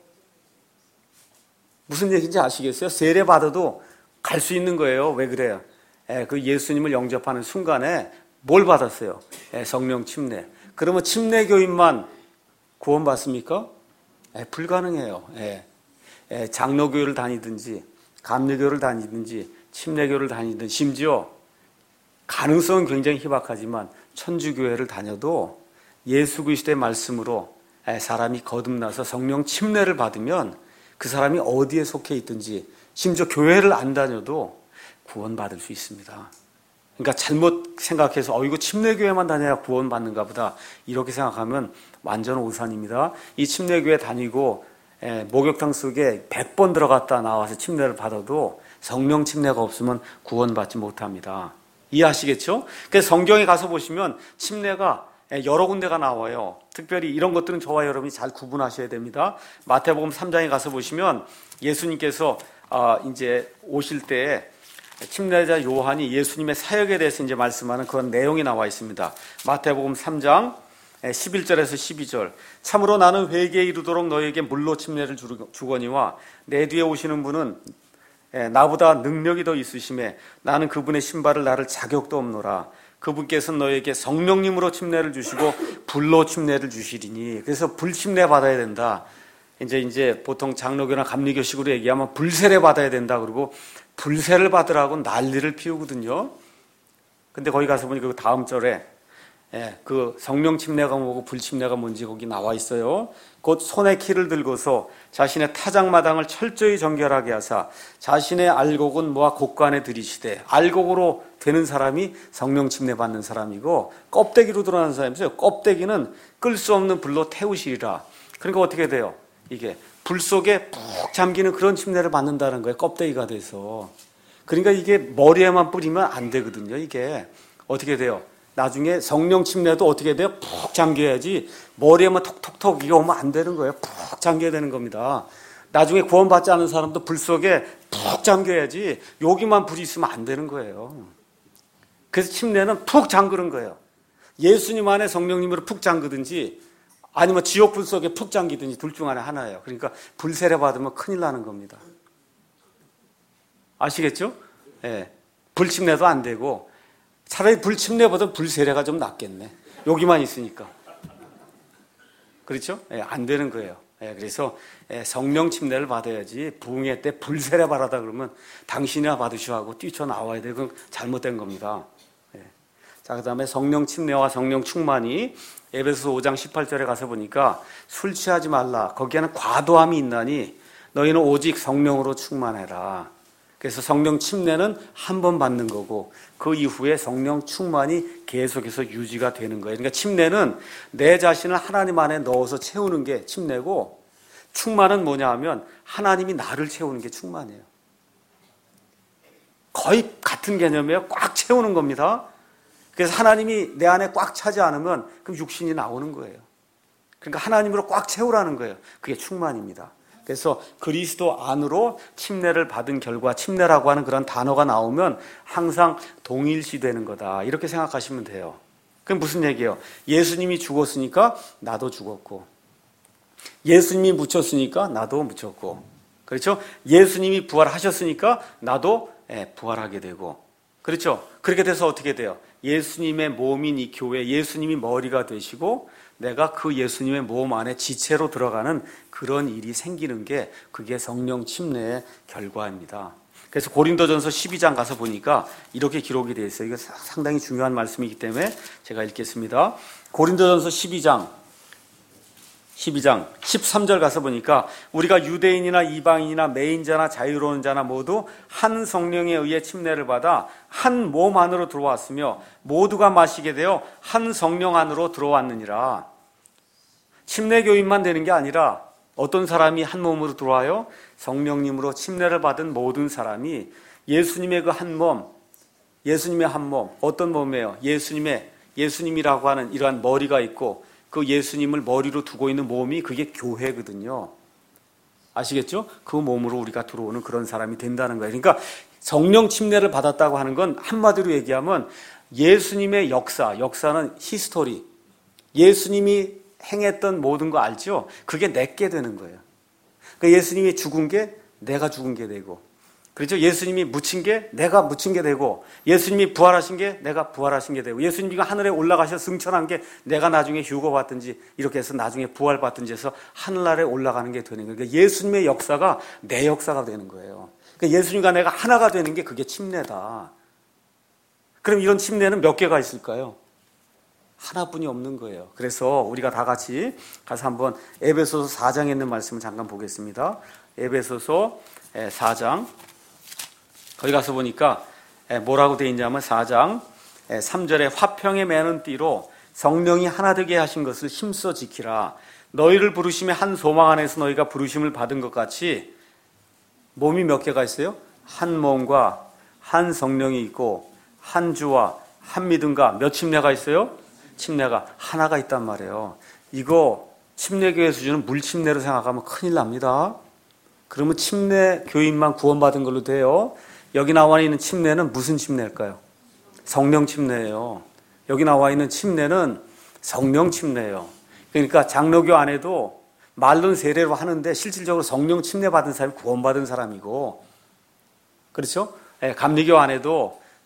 무슨 얘기인지 아시겠어요? 세례 받아도 갈 수 있는 거예요. 왜 그래요? 예, 그 예수님을 영접하는 순간에 뭘 받았어요? 예, 성령 침례. 그러면 침례교인만 구원받습니까? 예, 불가능해요. 예, 예, 장로교를 다니든지 감리교를 다니든지 침례교를 다니든 심지어 가능성은 굉장히 희박하지만 천주교회를 다녀도 예수 그리스도의 말씀으로 사람이 거듭나서 성령 침례를 받으면 그 사람이 어디에 속해 있든지 심지어 교회를 안 다녀도 구원받을 수 있습니다. 그러니까 잘못 생각해서 어 이거 침례교회만 다녀야 구원받는가 보다 이렇게 생각하면 완전 오산입니다. 이 침례교회 다니고 목욕탕 속에 백 번 들어갔다 나와서 침례를 받아도 성령 침례가 없으면 구원받지 못합니다. 이해하시겠죠? 그래서 성경에 가서 보시면 침례가 여러 군데가 나와요. 특별히 이런 것들은 저와 여러분이 잘 구분하셔야 됩니다. 마태복음 삼 장에 가서 보시면 예수님께서 이제 오실 때 침례자 요한이 예수님의 사역에 대해서 이제 말씀하는 그런 내용이 나와 있습니다. 마태복음 삼 장 십일 절에서 십이 절. 참으로 나는 회개에 이르도록 너에게 물로 침례를 주거니와 내 뒤에 오시는 분은 나보다 능력이 더 있으심에 나는 그분의 신발을 나를 자격도 없노라. 그분께서 너에게 성령님으로 침례를 주시고 불로 침례를 주시리니. 그래서 불 침례 받아야 된다. 이제 이제 보통 장로교나 감리교식으로 얘기하면 불세례 받아야 된다. 그러고 불세를 받으라고 난리를 피우거든요. 근데 거기 가서 보니 그 다음 절에 예, 그 성령 침례가 뭐고 불 침례가 뭔지 거기 나와 있어요. 곧 손에 키를 들고서 자신의 타작마당을 철저히 정결하게 하사 자신의 알곡은 모아 곳간에 들이시되, 알곡으로 되는 사람이 성령 침례 받는 사람이고 껍데기로 드러나는 사람이세요. 껍데기는 끌 수 없는 불로 태우시리라. 그러니까 어떻게 돼요? 이게 불 속에 푹 잠기는 그런 침례를 받는다는 거예요. 껍데기가 돼서. 그러니까 이게 머리에만 뿌리면 안 되거든요. 이게 어떻게 돼요? 나중에 성령 침례도 어떻게 돼요? 푹 잠겨야지. 머리에만 톡톡톡 이거 오면 안 되는 거예요. 푹 잠겨야 되는 겁니다. 나중에 구원받지 않은 사람도 불 속에 푹 잠겨야지 여기만 불이 있으면 안 되는 거예요. 그래서 침례는 푹 잠그는 거예요. 예수님 안에 성령님으로 푹 잠그든지 아니면 지옥 불 속에 푹 잠기든지 둘 중 안에 하나예요. 그러니까 불세례 받으면 큰일 나는 겁니다. 아시겠죠? 예. 불침례도 안 되고 차라리 불침례보다 불세례가 좀 낫겠네. 여기만 있으니까. 그렇죠? 예, 안 되는 거예요. 예, 그래서 예, 성령 침례를 받아야지 부흥회 때 불세례 받았다 그러면 당신이나 받으시오 하고 뛰쳐나와야 되고 잘못된 겁니다. 예. 자, 그 다음에 성령 침례와 성령 충만이 에베소서 오 장 십팔 절에 가서 보니까 술 취하지 말라. 거기에는 과도함이 있나니 너희는 오직 성령으로 충만해라. 그래서 성령 침례는 한 번 받는 거고 그 이후에 성령 충만이 계속해서 유지가 되는 거예요. 그러니까 침례는 내 자신을 하나님 안에 넣어서 채우는 게 침례고, 충만은 뭐냐 하면 하나님이 나를 채우는 게 충만이에요. 거의 같은 개념이에요. 꽉 채우는 겁니다. 그래서 하나님이 내 안에 꽉 차지 않으면 그럼 육신이 나오는 거예요. 그러니까 하나님으로 꽉 채우라는 거예요. 그게 충만입니다. 그래서 그리스도 안으로 침례를 받은 결과, 침례라고 하는 그런 단어가 나오면 항상 동일시되는 거다. 이렇게 생각하시면 돼요. 그럼 무슨 얘기예요? 예수님이 죽었으니까 나도 죽었고, 예수님이 묻혔으니까 나도 묻혔고, 그렇죠? 예수님이 부활하셨으니까 나도 부활하게 되고, 그렇죠? 그렇게 돼서 어떻게 돼요? 예수님의 몸인 이 교회, 예수님이 머리가 되시고 내가 그 예수님의 몸 안에 지체로 들어가는 그런 일이 생기는 게 그게 성령 침례의 결과입니다. 그래서 고린도전서 십이 장 가서 보니까 이렇게 기록이 되어 있어요. 이거 상당히 중요한 말씀이기 때문에 제가 읽겠습니다. 고린도전서 십이 장 십이 장 십삼 절 가서 보니까 우리가 유대인이나 이방인이나 매인자나 자유로운 자나 모두 한 성령에 의해 침례를 받아 한 몸 안으로 들어왔으며 모두가 마시게 되어 한 성령 안으로 들어왔느니라. 침례교인만 되는 게 아니라 어떤 사람이 한 몸으로 들어와요? 성령님으로 침례를 받은 모든 사람이 예수님의 그 한 몸, 예수님의 한 몸, 어떤 몸이에요? 예수님의, 예수님이라고 하는 이러한 머리가 있고 그 예수님을 머리로 두고 있는 몸이 그게 교회거든요. 아시겠죠? 그 몸으로 우리가 들어오는 그런 사람이 된다는 거예요. 그러니까 성령 침례를 받았다고 하는 건 한마디로 얘기하면 예수님의 역사, 역사는 히스토리, 예수님이 행했던 모든 거 알죠? 그게 내게 되는 거예요. 그러니까 예수님이 죽은 게 내가 죽은 게 되고, 그렇죠? 예수님이 묻힌 게 내가 묻힌 게 되고, 예수님이 부활하신 게 내가 부활하신 게 되고, 예수님이 하늘에 올라가셔 승천한 게 내가 나중에 휴거받든지 이렇게 해서 나중에 부활받든지 해서 하늘나라에 올라가는 게 되는 거예요. 그러니까 예수님의 역사가 내 역사가 되는 거예요. 그러니까 예수님과 내가 하나가 되는 게 그게 침례다. 그럼 이런 침례는 몇 개가 있을까요? 하나뿐이 없는 거예요. 그래서 우리가 다 같이 가서 한번 에베소서 사 장에 있는 말씀을 잠깐 보겠습니다. 에베소서 사 장 거기 가서 보니까 뭐라고 되어 있냐면 사 장 삼 절에 화평에 매는 띠로 성령이 하나 되게 하신 것을 힘써 지키라. 너희를 부르심의 한 소망 안에서 너희가 부르심을 받은 것 같이 몸이 몇 개가 있어요? 한 몸과 한 성령이 있고 한 주와 한 믿음과 몇 침례가 있어요? 침례가 하나가 있단 말이에요. 이거 침례교회 수준은 물침례로 생각하면 큰일 납니다. 그러면 침례 교인만 구원받은 걸로 돼요. 여기 나와 있는 침례는 무슨 침례일까요? 성령 침례예요. 여기 나와 있는 침례는 성령 침례예요. 그러니까 장로교 안에도 말론 세례로 하는데 실질적으로 성령 침례 받은 사람이 구원받은 사람이고, 그렇죠? 감리교 안에도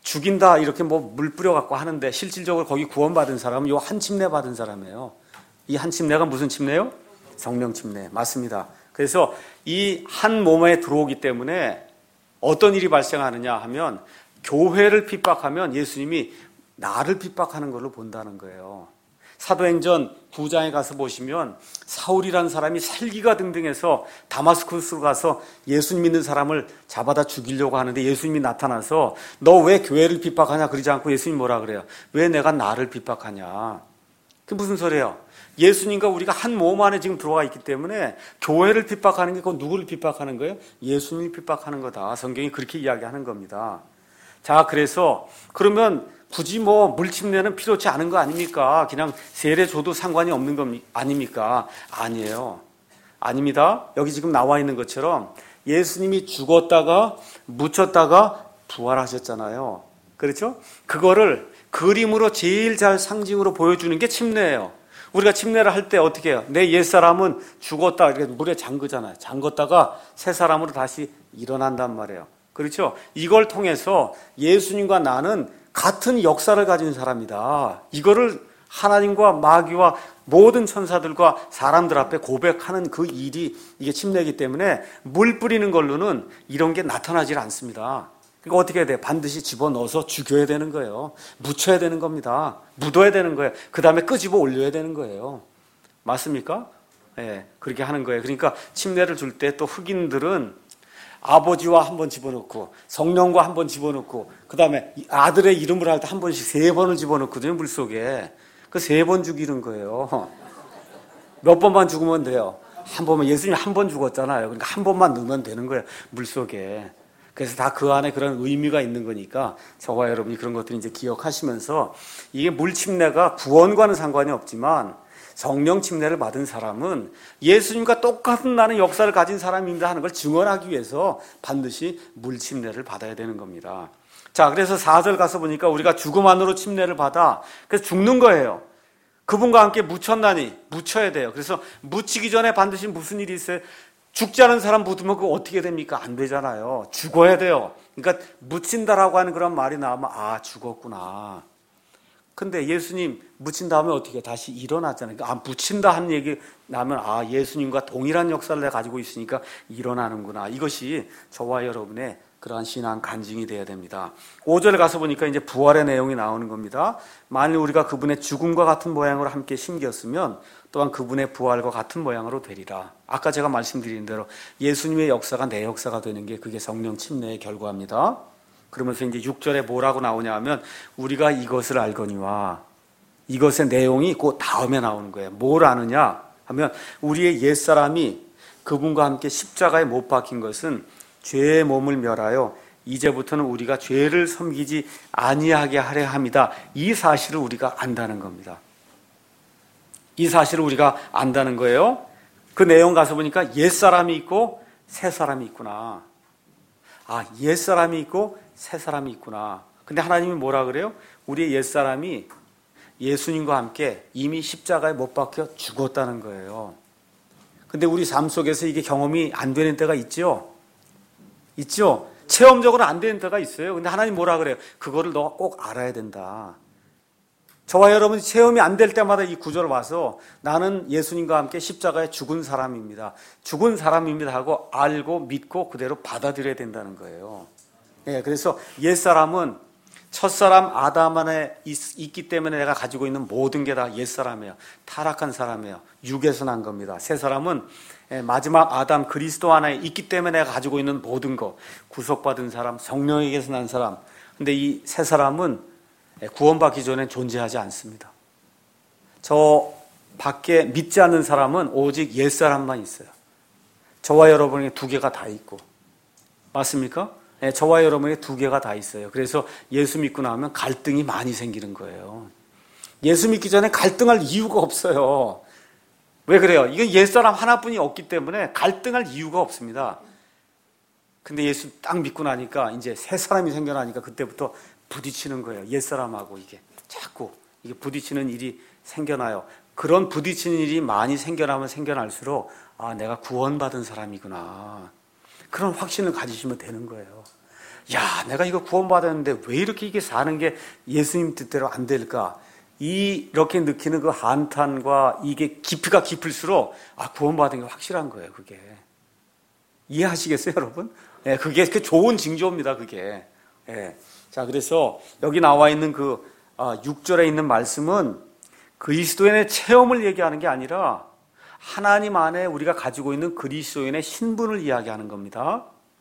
죽인다 이렇게 뭐 물 뿌려갖고 하는데 실질적으로 거기 구원받은 사람은 요 한 침례 받은 사람이에요. 이 한 침례가 무슨 침례요? 성령 침례. 맞습니다. 그래서 이 한 몸에 들어오기 때문에 어떤 일이 발생하느냐 하면 교회를 핍박하면 예수님이 나를 핍박하는 걸로 본다는 거예요. 사도행전 구 장에 가서 보시면 사울이라는 사람이 살기가 등등해서 다마스쿠스로 가서 예수님 믿는 사람을 잡아다 죽이려고 하는데 예수님이 나타나서 너 왜 교회를 핍박하냐 그러지 않고 예수님이 뭐라 그래요? 왜 내가 나를 핍박하냐? 그게 무슨 소리예요? 예수님과 우리가 한 몸 안에 지금 들어와 있기 때문에 교회를 핍박하는 게 그건 누구를 핍박하는 거예요? 예수님이 핍박하는 거다. 성경이 그렇게 이야기하는 겁니다. 자, 그래서 그러면 굳이 뭐 물침례는 필요치 않은 거 아닙니까? 그냥 세례 줘도 상관이 없는 거 아닙니까? 아니에요. 아닙니다. 여기 지금 나와 있는 것처럼 예수님이 죽었다가 묻혔다가 부활하셨잖아요. 그렇죠? 그거를 그림으로 제일 잘 상징으로 보여주는 게 침례예요. 우리가 침례를 할 때 어떻게 해요? 내 옛사람은 죽었다 이렇게 물에 잠그잖아요. 잠궜다가 새 사람으로 다시 일어난단 말이에요. 그렇죠? 이걸 통해서 예수님과 나는 같은 역사를 가진 사람이다. 이거를 하나님과 마귀와 모든 천사들과 사람들 앞에 고백하는 그 일이 이게 침례이기 때문에 물 뿌리는 걸로는 이런 게 나타나질 않습니다. 그러니까 어떻게 해야 돼요? 반드시 집어넣어서 죽여야 되는 거예요. 묻혀야 되는 겁니다. 묻어야 되는 거예요. 그 다음에 끄집어 올려야 되는 거예요. 맞습니까? 예, 네, 그렇게 하는 거예요. 그러니까 침례를 줄 때 또 흑인들은 아버지와 한 번 집어넣고 성령과 한 번 집어넣고 그 다음에 아들의 이름을 할 때 한 번씩 세 번을 집어넣거든요. 물속에. 그 세 번 죽이는 거예요. 몇 번만 죽으면 돼요? 한 번만. 예수님 한 번 죽었잖아요. 그러니까 한 번만 넣으면 되는 거예요. 물속에. 그래서 다 그 안에 그런 의미가 있는 거니까 저와 여러분이 그런 것들을 이제 기억하시면서 이게 물침례가 구원과는 상관이 없지만 성령 침례를 받은 사람은 예수님과 똑같은 나는 역사를 가진 사람입니다 하는 걸 증언하기 위해서 반드시 물 침례를 받아야 되는 겁니다. 자, 그래서 사 절 가서 보니까 우리가 죽음 안으로 침례를 받아 그래서 죽는 거예요. 그분과 함께 묻혔나니 묻혀야 돼요. 그래서 묻히기 전에 반드시 무슨 일이 있어요? 죽지 않은 사람 묻으면 그거 어떻게 됩니까? 안 되잖아요. 죽어야 돼요. 그러니까 묻힌다라고 하는 그런 말이 나오면 아, 죽었구나. 근데 예수님 묻힌 다음에 어떻게 다시 일어났잖아요. 아, 묻힌다 하는 얘기 나면 아, 예수님과 동일한 역사를 내가 가지고 있으니까 일어나는구나. 이것이 저와 여러분의 그러한 신앙 간증이 돼야 됩니다. 오 절에 가서 보니까 이제 부활의 내용이 나오는 겁니다. 만일 우리가 그분의 죽음과 같은 모양으로 함께 심겼으면 또한 그분의 부활과 같은 모양으로 되리라. 아까 제가 말씀드린 대로 예수님의 역사가 내 역사가 되는 게 그게 성령 침례의 결과입니다. 그러면서 이제 육 절에 뭐라고 나오냐 하면 우리가 이것을 알거니와 이것의 내용이 그 다음에 나오는 거예요. 뭘 아느냐 하면 우리의 옛사람이 그분과 함께 십자가에 못 박힌 것은 죄의 몸을 멸하여 이제부터는 우리가 죄를 섬기지 아니하게 하려 합니다. 이 사실을 우리가 안다는 겁니다. 이 사실을 우리가 안다는 거예요. 그 내용 가서 보니까 옛사람이 있고 새사람이 있구나. 아, 옛사람이 있고 새사람이 있구나. 근데 하나님이 뭐라 그래요? 우리의 옛사람이 예수님과 함께 이미 십자가에 못 박혀 죽었다는 거예요. 근데 우리 삶 속에서 이게 경험이 안 되는 때가 있죠? 있죠? 체험적으로 안 되는 때가 있어요. 근데 하나님 뭐라 그래요? 그거를 너가 꼭 알아야 된다. 저와 여러분이 체험이 안 될 때마다 이 구절을 와서 나는 예수님과 함께 십자가에 죽은 사람입니다. 죽은 사람입니다 하고 알고 믿고 그대로 받아들여야 된다는 거예요. 예, 그래서 옛사람은 첫사람 아담 안에 있, 있기 때문에 내가 가지고 있는 모든 게 다 옛사람이에요. 타락한 사람이에요. 육에서 난 겁니다. 새사람은 마지막 아담 그리스도 안에 있기 때문에 내가 가지고 있는 모든 것, 구속받은 사람, 성령에게서 난 사람. 근데 이 새사람은 구원받기 전에 존재하지 않습니다. 저 밖에 믿지 않는 사람은 오직 옛사람만 있어요. 저와 여러분에게 두 개가 다 있고. 맞습니까? 네, 저와 여러분에게 두 개가 다 있어요. 그래서 예수 믿고 나면 갈등이 많이 생기는 거예요. 예수 믿기 전에 갈등할 이유가 없어요. 왜 그래요? 이건 옛사람 하나뿐이 없기 때문에 갈등할 이유가 없습니다. 근데 예수 딱 믿고 나니까 이제 새 사람이 생겨나니까 그때부터 부딪히는 거예요. 옛사람하고 이게 자꾸 이게 부딪히는 일이 생겨나요. 그런 부딪히는 일이 많이 생겨나면 생겨날수록 아, 내가 구원받은 사람이구나. 그런 확신을 가지시면 되는 거예요. 야, 내가 이거 구원받았는데 왜 이렇게 이게 사는 게 예수님 뜻대로 안 될까? 이, 이렇게 느끼는 그 한탄과 이게 깊이가 깊을수록 아, 구원받은 게 확실한 거예요, 그게. 이해하시겠어요, 여러분? 예, 그게 그 좋은 징조입니다, 그게. 예. 자, 그래서 여기 나와 있는 그 아, 육 절에 있는 말씀은 그리스도인의 체험을 얘기하는 게 아니라 하나님 안에 우리가 가지고 있는 그리스도인의 신분을 이야기하는 겁니다.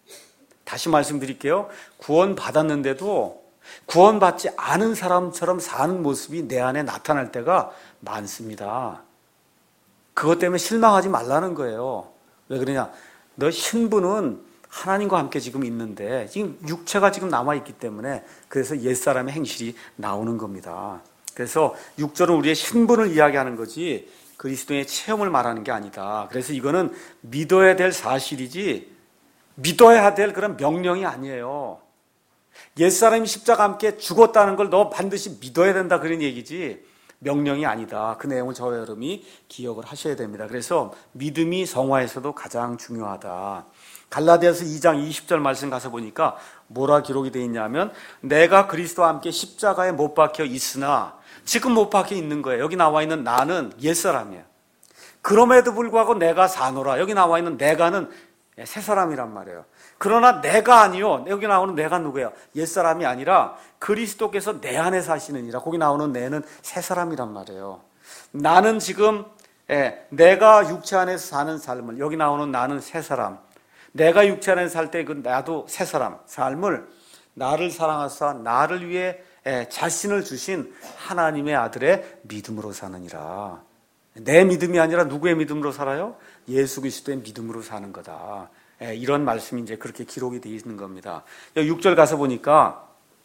다시 말씀드릴게요. 구원받았는데도 구원받지 않은 사람처럼 사는 모습이 내 안에 나타날 때가 많습니다. 그것 때문에 실망하지 말라는 거예요. 왜 그러냐? 너 신분은 하나님과 함께 지금 있는데 지금 육체가 지금 남아있기 때문에 그래서 옛사람의 행실이 나오는 겁니다. 그래서 육 절은 우리의 신분을 이야기하는 거지 그리스도의 체험을 말하는 게 아니다. 그래서 이거는 믿어야 될 사실이지 믿어야 될 그런 명령이 아니에요. 옛사람이 십자가 함께 죽었다는 걸 너 반드시 믿어야 된다 그런 얘기지 명령이 아니다. 그 내용을 저와 여러분이 기억을 하셔야 됩니다. 그래서 믿음이 성화에서도 가장 중요하다. 갈라디아서 이 장 이십 절 말씀 가서 보니까 뭐라 기록이 되어 있냐면 내가 그리스도와 함께 십자가에 못 박혀 있으나 지금 못 박혀 있는 거예요. 여기 나와 있는 나는 옛사람이에요. 그럼에도 불구하고 내가 사노라. 여기 나와 있는 내가는 새 사람이란 말이에요. 그러나 내가 아니요. 여기 나오는 내가 누구예요? 옛사람이 아니라 그리스도께서 내 안에 사시느니라. 거기 나오는 내는 새 사람이란 말이에요. 나는 지금 예, 내가 육체 안에서 사는 삶을 여기 나오는 나는 새 사람. 내가 육체 안에서 살 때 그 나도 새 사람 삶을 나를 사랑하사 나를 위해 예, 자신을 주신 하나님의 아들의 믿음으로 사느니라. 내 믿음이 아니라 누구의 믿음으로 살아요? 예수 그리스도의 믿음으로 사는 거다. 예, 이런 말씀이 이제 그렇게 기록이 되어 있는 겁니다. 육 절 가서 보니까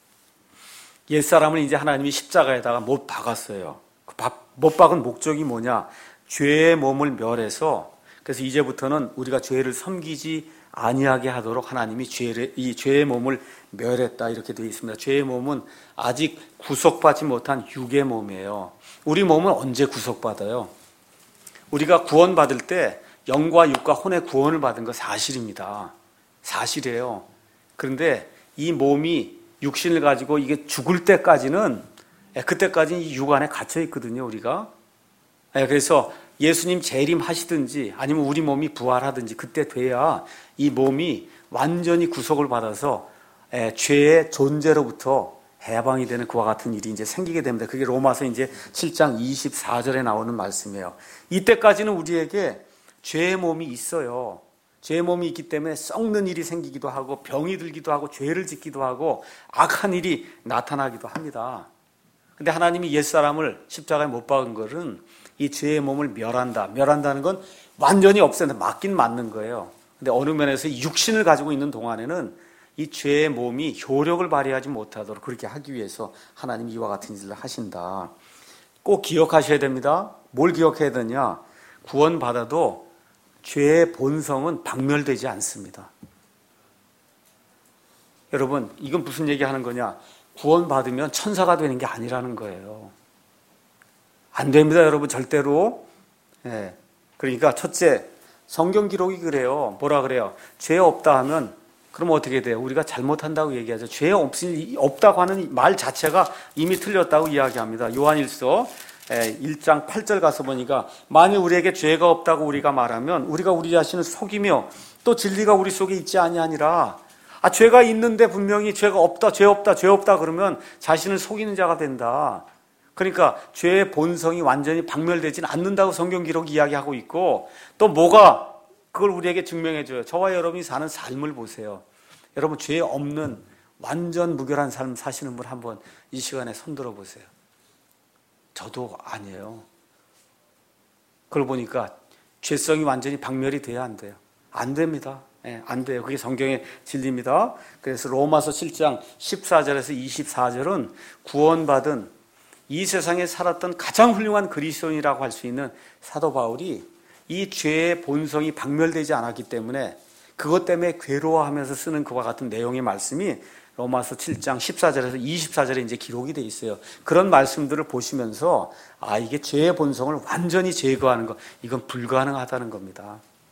옛사람을 이제 하나님이 십자가에다가 못 박았어요. 못 박은 목적이 뭐냐? 죄의 몸을 멸해서 그래서 이제부터는 우리가 죄를 섬기지 아니하게 하도록 하나님이 죄를, 이 죄의 몸을 멸했다 이렇게 되어 있습니다. 죄의 몸은 아직 구속받지 못한 육의 몸이에요. 우리 몸은 언제 구속받아요? 우리가 구원받을 때 영과 육과 혼의 구원을 받은 거 사실입니다. 사실이에요. 그런데 이 몸이 육신을 가지고 이게 죽을 때까지는 그때까지는 이 육 안에 갇혀 있거든요, 우리가. 그래서 예수님 재림하시든지 아니면 우리 몸이 부활하든지 그때 돼야 이 몸이 완전히 구속을 받아서 죄의 존재로부터 해방이 되는 그와 같은 일이 이제 생기게 됩니다. 그게 로마서 이제 칠 장 이십사 절에 나오는 말씀이에요. 이때까지는 우리에게 죄의 몸이 있어요. 죄의 몸이 있기 때문에 썩는 일이 생기기도 하고 병이 들기도 하고 죄를 짓기도 하고 악한 일이 나타나기도 합니다. 근데 하나님이 옛사람을 십자가에 못 박은 것은 이 죄의 몸을 멸한다. 멸한다는 건 완전히 없앤다. 맞긴 맞는 거예요. 근데 어느 면에서 육신을 가지고 있는 동안에는 이 죄의 몸이 효력을 발휘하지 못하도록 그렇게 하기 위해서 하나님이 이와 같은 일을 하신다. 꼭 기억하셔야 됩니다. 뭘 기억해야 되냐? 구원받아도 죄의 본성은 박멸되지 않습니다. 여러분, 이건 무슨 얘기하는 거냐? 구원받으면 천사가 되는 게 아니라는 거예요. 안 됩니다, 여러분, 절대로. 예. 그러니까 첫째, 성경 기록이 그래요. 뭐라 그래요? 죄 없다 하면 그럼 어떻게 돼요? 우리가 잘못한다고 얘기하죠. 죄 없이, 없다고 하는 말 자체가 이미 틀렸다고 이야기합니다. 요한일서 일 장 팔 절 가서 보니까 만일 우리에게 죄가 없다고 우리가 말하면 우리가 우리 자신을 속이며 또 진리가 우리 속에 있지 아니하니라. 아, 죄가 있는데 분명히 죄가 없다, 죄 없다, 죄 없다 그러면 자신을 속이는 자가 된다. 그러니까 죄의 본성이 완전히 박멸되지는 않는다고 성경 기록이 이야기하고 있고 또 뭐가 그걸 우리에게 증명해줘요. 저와 여러분이 사는 삶을 보세요. 여러분 죄 없는 완전 무결한 삶 사시는 분 한번 이 시간에 손들어 보세요. 저도 아니에요. 그걸 보니까 죄성이 완전히 박멸이 돼야 안 돼요. 안 됩니다. 네, 안 돼요. 그게 성경의 진리입니다. 그래서 로마서 칠 장 십사 절에서 이십사 절은 구원받은 이 세상에 살았던 가장 훌륭한 그리스도인이라고 할 수 있는 사도 바울이 이 죄의 본성이 박멸되지 않았기 때문에 그것 때문에 괴로워하면서 쓰는 그와 같은 내용의 말씀이 로마서 칠 장 십사 절에서 이십사 절에 이제 기록이 되어 있어요. 그런 말씀들을 보시면서 아, 이게 죄의 본성을 완전히 제거하는 것, 이건 불가능하다는 겁니다.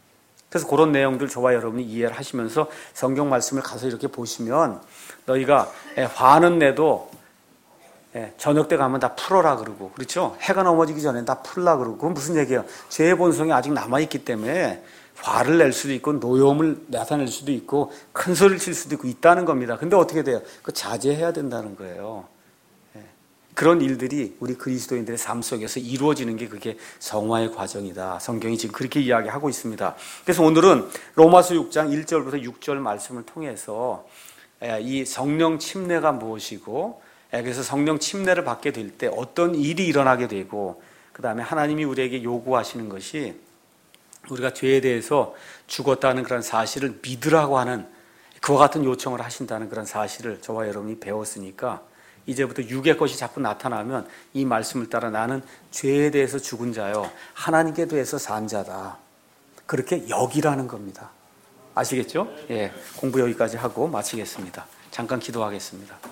그래서 그런 내용들 저와 여러분이 이해를 하시면서 성경 말씀을 가서 이렇게 보시면 너희가 화는 내도 저녁 때 가면 다 풀어라 그러고, 그렇죠? 해가 넘어지기 전에 다 풀라 그러고. 그건 무슨 얘기예요? 죄의 본성이 아직 남아있기 때문에 화를 낼 수도 있고 노여움을 나타낼 수도 있고 큰 소리를 칠 수도 있고 있다는 겁니다. 근데 어떻게 돼요? 그 자제해야 된다는 거예요. 그런 일들이 우리 그리스도인들의 삶 속에서 이루어지는 게 그게 성화의 과정이다. 성경이 지금 그렇게 이야기하고 있습니다. 그래서 오늘은 로마서 육 장 일 절부터 육 절 말씀을 통해서 이 성령 침례가 무엇이고, 그래서 성령 침례를 받게 될 때 어떤 일이 일어나게 되고, 그 다음에 하나님이 우리에게 요구하시는 것이 우리가 죄에 대해서 죽었다는 그런 사실을 믿으라고 하는 그와 같은 요청을 하신다는 그런 사실을 저와 여러분이 배웠으니까 이제부터 육의 것이 자꾸 나타나면 이 말씀을 따라 나는 죄에 대해서 죽은 자요 하나님께 대해서 산 자다, 그렇게 여기라는 겁니다. 아시겠죠? 예, 공부 여기까지 하고 마치겠습니다. 잠깐 기도하겠습니다.